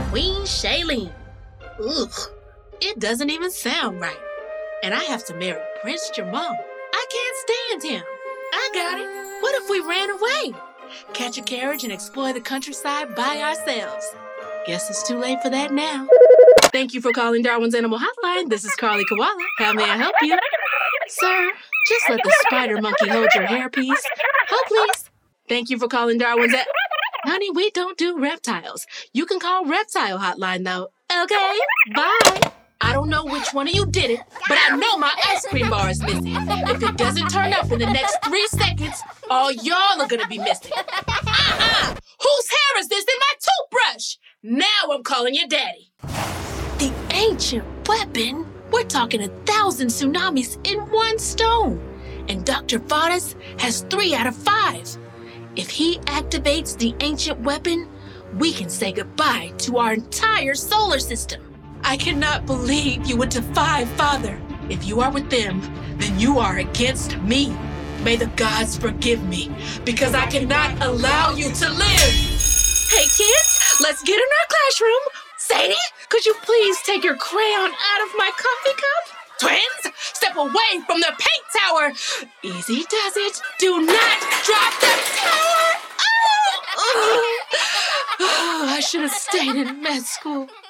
Queen Shailene. Ugh, it doesn't even sound right. And I have to marry Prince Jamal. I can't stand him. I got it. What if we ran away? Catch a carriage and explore the countryside by ourselves. Guess it's too late for that now. Thank you for calling Darwin's Animal Hotline. This is Carly Koala. How may I help you? Sir, just let the spider monkey hold your hairpiece. Hold, please. Thank you for calling Darwin's Honey, we don't do reptiles. You can call Reptile Hotline, though. Okay, bye. I don't know which one of you did it, but I know my ice cream bar is missing. If it doesn't turn up in the next 3 seconds, all y'all are gonna be missing. Whose hair is this in my toothbrush? Now I'm calling your daddy. The ancient weapon? We're talking 1,000 tsunamis in one stone. And Dr. Fadas has 3 out of 5. If he activates the ancient weapon, we can say goodbye to our entire solar system. I cannot believe you would defy Father. If you are with them, then you are against me. May the gods forgive me, because I cannot allow you to live. Hey kids, let's get in our classroom. Sadie, could you please take your crayon out of my coffee cup? Twins, step away from the paint tower. Easy does it. Do not drop the tower. Oh, I should have stayed in med school.